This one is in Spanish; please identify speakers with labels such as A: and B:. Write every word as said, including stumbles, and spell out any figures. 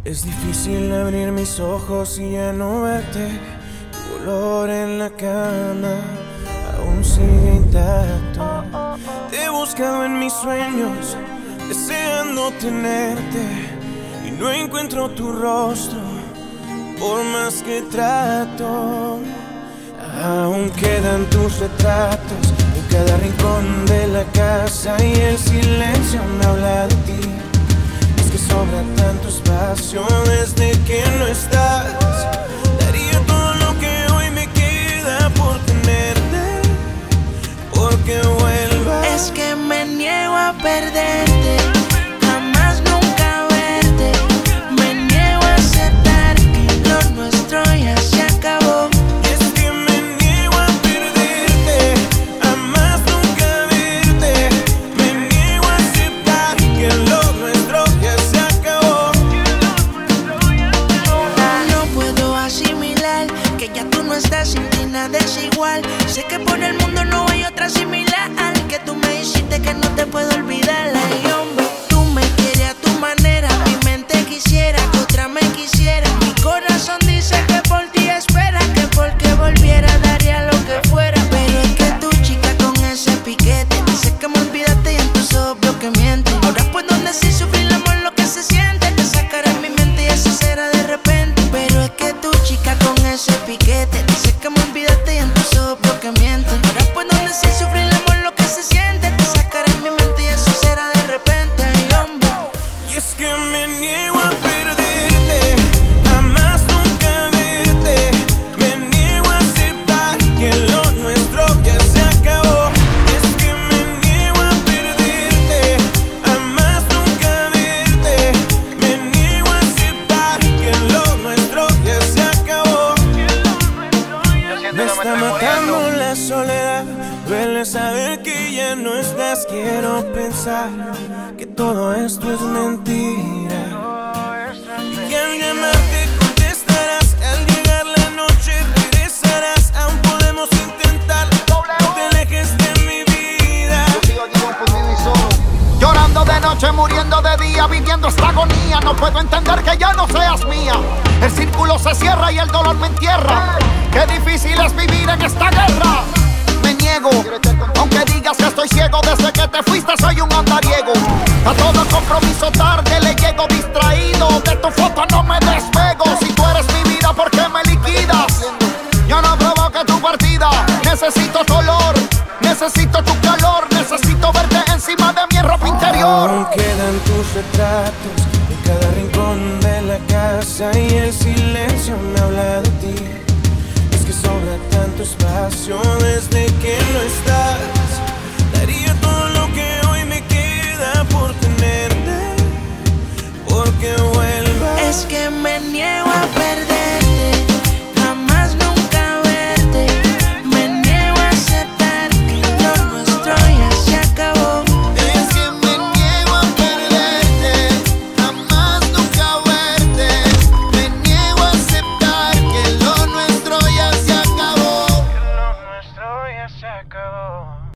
A: Es difícil abrir mis ojos y ya no verte. Tu olor en la cama aún sigue intacto. Te he buscado en mis sueños, deseando tenerte, y no encuentro tu rostro, por más que trato. Aún quedan tus retratos en cada rincón de la casa, y el silencio me habla de ti. Es que sobra tanto espacio desde que no estás. Daría todo lo que hoy me queda por tenerte, porque vuelvas.
B: Es que me niego a perderte, jamás nunca verte. Me niego a aceptar que lo nuestro ya se acabó. Desigual, sé que por el mundo no hay otra similar, que tú me dijiste que no te puedo olvidar. Ay, hombre, tú me quieres a tu manera, mi mente quisiera que otra me quisiera. Mi corazón dice que por ti espera, que porque volviera daría lo que fuera. Pero es que tu chica con ese piquete dice que me olvidaste y en tus ojos veo que miente. Ahora puedo decir sufrir el amor lo que se siente, te sacaré en mi mente y eso será de repente. Pero es que tu chica con ese piquete dice que me olvidaste y en tus ojos veo que miente. Ahora puedo decir sufrir el amor lo que se siente, te sacaré en mi mente y eso será de repente. Ay, hombre.
A: Y es que me niego a perderte, jamás nunca verte. Me niego a aceptar que lo nuestro ya se acabó. Y es que me niego a perderte, jamás nunca verte. Me niego a aceptar que lo nuestro ya se acabó. Me está matando la soledad, duele saber que ya no estás. Quiero pensar que todo esto es mentira, y que al llamarte contestarás. Al llegar la noche regresarás. Aún podemos intentar, no te alejes de mi vida.
C: Llorando de noche, muriendo de día, viviendo esta agonía. No puedo entender que ya no seas mía. El círculo se cierra y el dolor me entierra. Qué difícil es vivir en esta guerra. Me niego, aunque digas que estoy ciego. Desde que te fuiste soy un andariego. A todo compromiso tarde le llego distraído. De tu foto no me despego. Si tú eres mi vida, ¿por qué me liquidas? Yo no provoqué tu partida. Necesito tu olor, necesito tu calor. Necesito verte encima de mi ropa interior.
A: Aún quedan tus retratos en cada rincón de la casa, y el silencio me habla de ti. Es que sobra tanto espacio